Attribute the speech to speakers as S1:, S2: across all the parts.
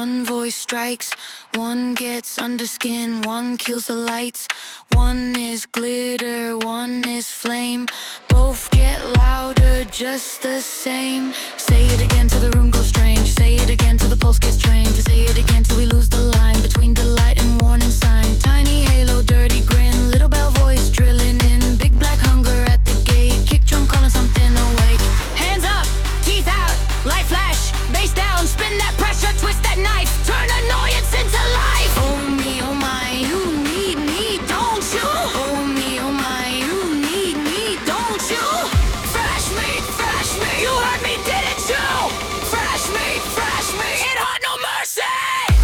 S1: One voice strikes, one gets under skin, one kills the lights. One is glitter, one is flame. Both get louder just the same. Say it again till the room goes strange. Say it again till the pulse gets trained. Say it again till we lose the line between delight and warning sign. Tiny halo, dirty grin, little bell voice drilling in. Big black hunger at the gate, kick drum calling something awake. Hands up, teeth out, light flash, bass down, spin that pressure, twist that knife, turn annoyance into life. Oh me, oh my, you need me, don't you? Oh me, oh my, you need me, don't you? Fresh meat, you heard me, didn't you? Fresh meat, it had no mercy.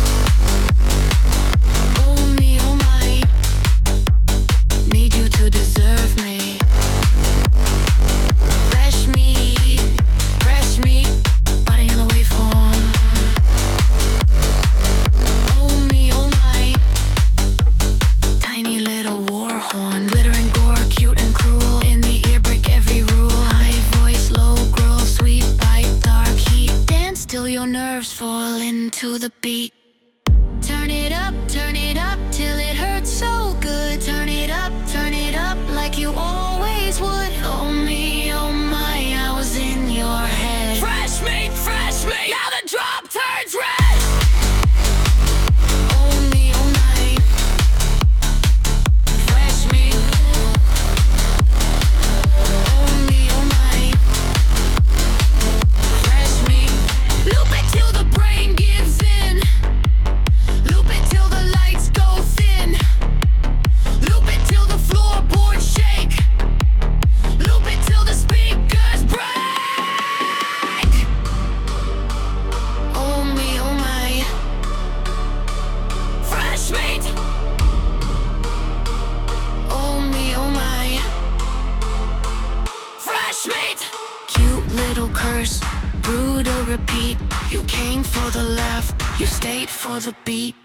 S1: Oh me, oh my, need you to deserve me. Fresh meat, body in the waveform. Oh me, oh my, tiny little war horn, glitter and gore, cute and cruel. In the ear, break every rule. High voice, low growl, sweet bite, dark heat. Dance till your nerves fall into the beat. Turn it up till it hurts so good. Turn it up like you always would. Oh me, oh my, I was in your head. Fresh meat, now the drop turns red. Oh me, oh my, fresh meat. Oh me, oh my, fresh meat. Loop it till the brain gives in. Loop it till the lights go thin. Loop it till the floorboards shake. Loop it till the speakers break. Oh me, oh my, fresh meat. Oh me, oh my, fresh meat. Cute little curse, brutal repeat. You came for the laugh, you stayed for the beat.